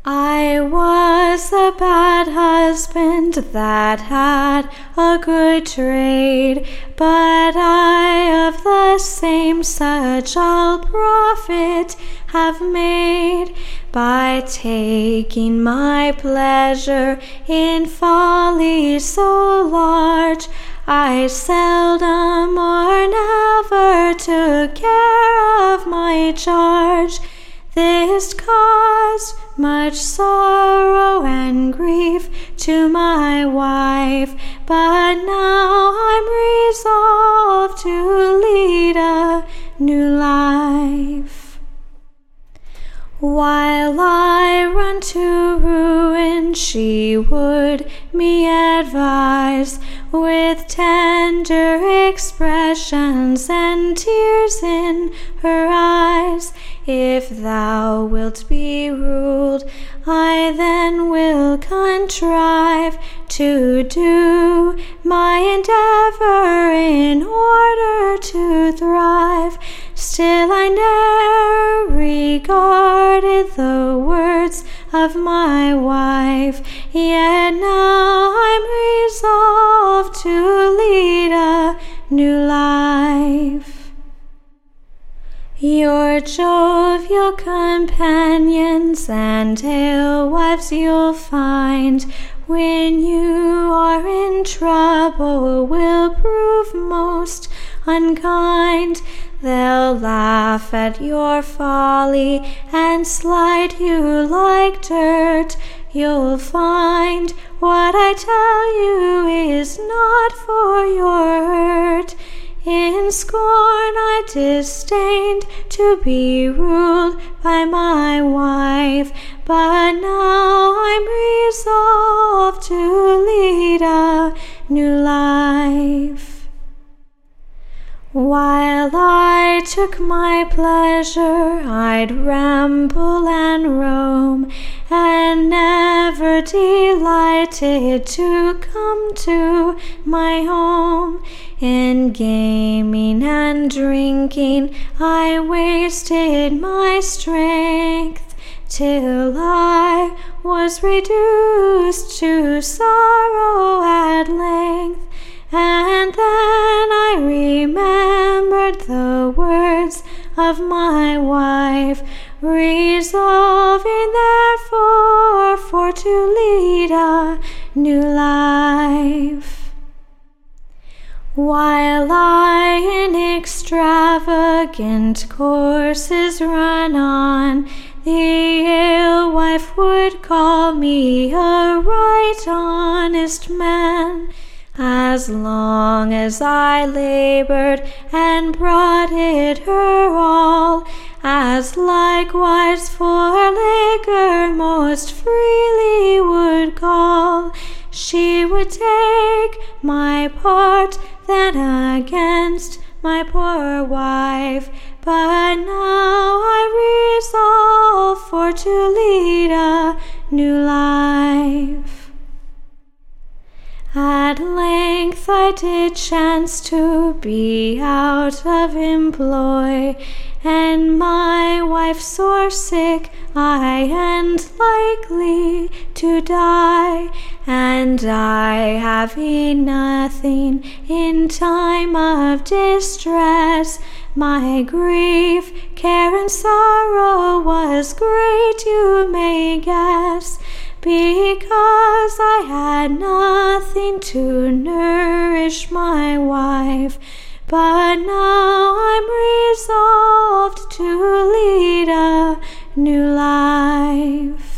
I was a bad husband that had a good trade, but I of the same such I'll profit have made, by taking my pleasure in folly so large. I seldom or never took care of my charge. This caused much sorrow and grief to my wife, but now I'm resolved to lead a new life. While I run to ruin, she would me advise, with tender expressions and tears in her eyes. If thou wilt be ruled, I then will contrive to do my endeavor in order to thrive. Still I ne'er regarded the words of my wife, yet now I'm resolved to lead a new life. Your jovial companions and alewives you'll find, when you are in trouble, will prove most unkind. They'll laugh at your folly and slight you like dirt. You'll find what I tell you is not for your hurt. In scorn I disdained to be ruled by my wife, but now I'm resolved to lead a new life. While I took my pleasure, I'd ramble and roam, and never delighted to come to my home. In gaming and drinking I wasted my strength, till I was reduced to sorrow at length. And then I remembered the words of my wife, resolving therefore for to lead a new life. While I in extravagant courses run on, the alewife would call me a right honest man. As long as I labored and brought it her all, as likewise for liquor most freely would call, she would take my part then against my poor wife. But now I resolve for to lead a new life. At length I did chance to be out of employ, and my wife sore sick, I and likely to die, and I having nothing in time of distress. My grief, care, and sorrow was great, you may guess, because I had nothing to nourish my wife. But now I'm resolved to lead a new life.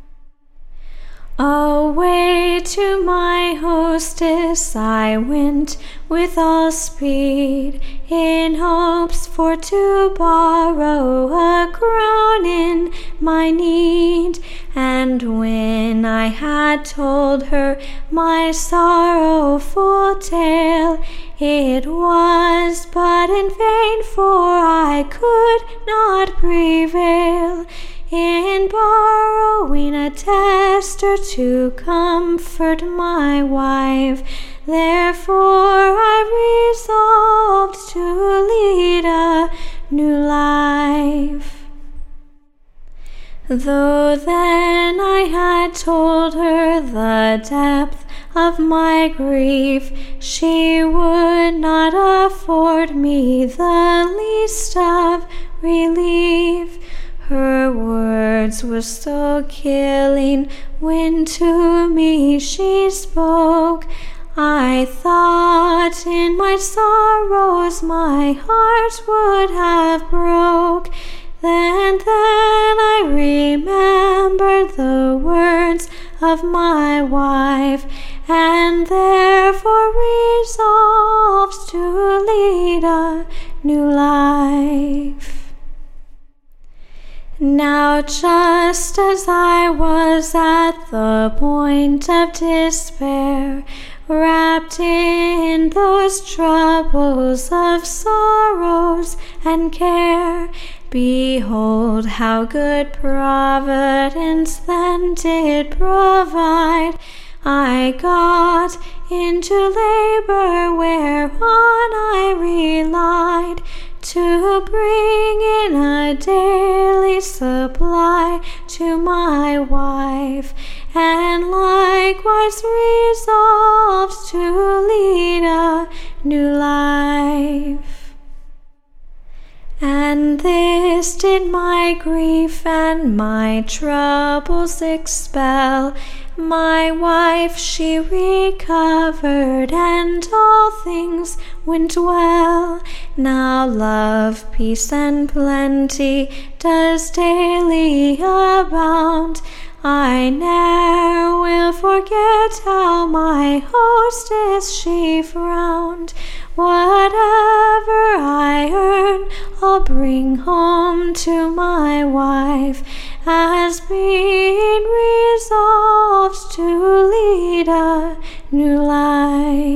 Away to my hostess I went with all speed, in hopes for to borrow a crown in my need. And when I had told her my sorrowful tale, it was but in vain, for I could not prevail in borrowing a tester to comfort my wife. Therefore I resolved to lead a new life. Though then I had told her the depth of my grief, she would not afford me the least of relief. Her words were so killing when to me she spoke. I thought in my sorrows my heart would have broke. Then I remembered the words of my wife, and therefore resolved to lead a new life. Now just as I was at the point of despair, wrapped in those troubles of sorrows and care, behold how good Providence then did provide. I got into labor whereon I relied, to bring in a daily supply to my wife, and likewise resolved to lead a new life. And this did my grief and my troubles expel. My wife she recovered, and all things went well. Now love, peace, and plenty does daily abound. I ne'er will forget how my hostess she frowned. Whatever I earn, I'll bring home to my wife, as being resolved to lead a new life.